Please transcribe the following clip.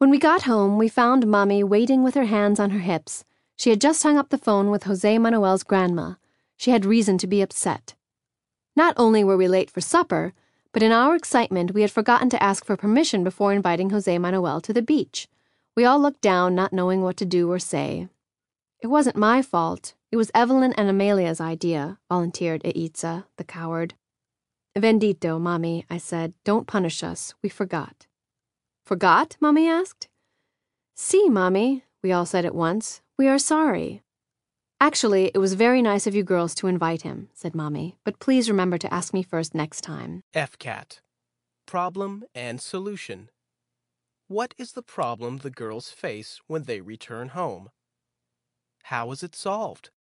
When we got home, we found Mommy waiting with her hands on her hips. She had just hung up the phone with Jose Manuel's grandma. She had reason to be upset. Not only were we late for supper, but in our excitement we had forgotten to ask for permission before inviting Jose Manuel to the beach. We all looked down, not knowing what to do or say. It wasn't my fault. It was Evelyn and Amelia's idea, volunteered Eitza, the coward. Vendito, Mommy, I said. Don't punish us. We forgot. Forgot? Mommy asked. Si, Mommy, we all said at once. We are sorry. Actually, it was very nice of you girls to invite him, said Mommy, but please remember to ask me first next time. FCAT. Problem and solution. What is the problem the girls face when they return home? How is it solved?